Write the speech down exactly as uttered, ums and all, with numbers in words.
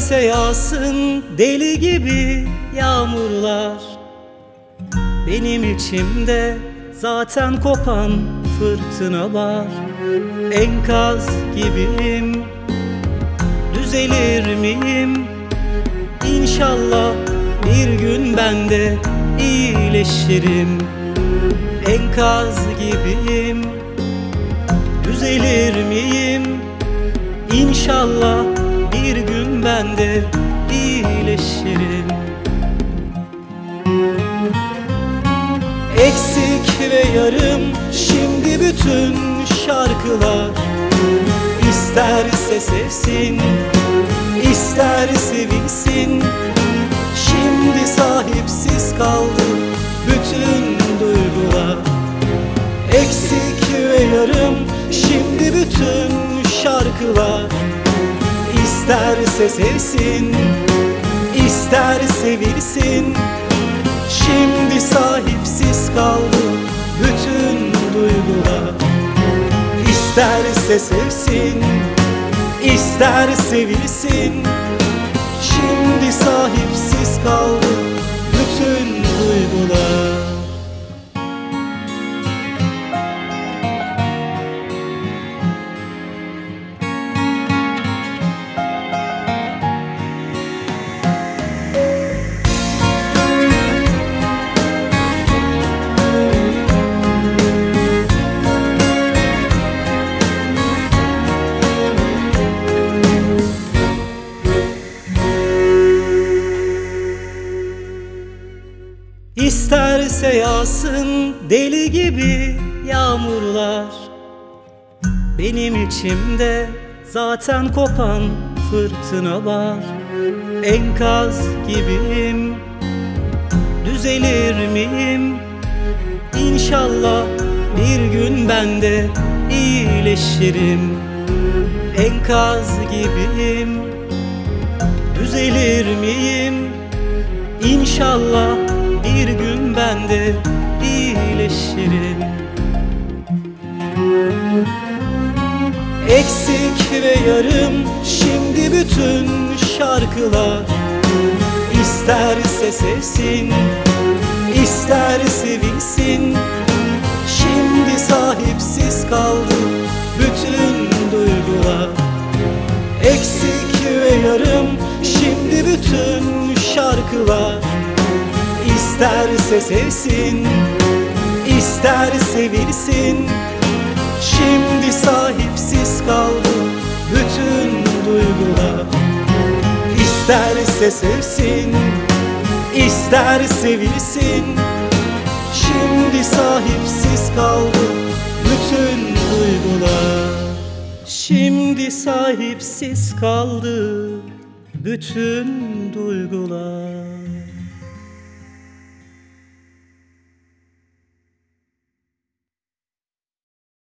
İsterse yağsın deli gibi yağmurlar, benim içimde zaten kopan fırtına var. Enkaz gibiyim, düzelir miyim? İnşallah bir gün ben de iyileşirim. Enkaz gibiyim, düzelir miyim? İnşallah bir gün ben de iyileşirim. Eksik ve yarım şimdi bütün şarkılar, İsterse sevsin, ister sevilsin. Şimdi sahipsiz kaldı bütün duygular. Eksik ve yarım şimdi bütün şarkılar, İsterse sevsin, ister sevilsin. Şimdi sahipsiz kaldı bütün duygular. İsterse sevsin, ister sevilsin. Şimdi sahipsiz kaldı bütün duygular. İsterse yağsın deli gibi yağmurlar, benim içimde zaten kopan fırtına var. Enkaz gibiyim, düzelir miyim? İnşallah bir gün ben de iyileşirim. Enkaz gibiyim, düzelir miyim? İnşallah bir gün ben de iyileşirim. Eksik ve yarım şimdi bütün şarkılar, İsterse sevsin, ister sevilsin. Şimdi sahipsiz kaldı bütün duygular. Eksik ve yarım şimdi bütün şarkılar, İsterse sevsin, ister sevilsin. Şimdi sahipsiz kaldı bütün duygular. İsterse sevsin, ister sevilsin. Şimdi sahipsiz kaldı bütün duygular. Şimdi sahipsiz kaldı bütün duygular.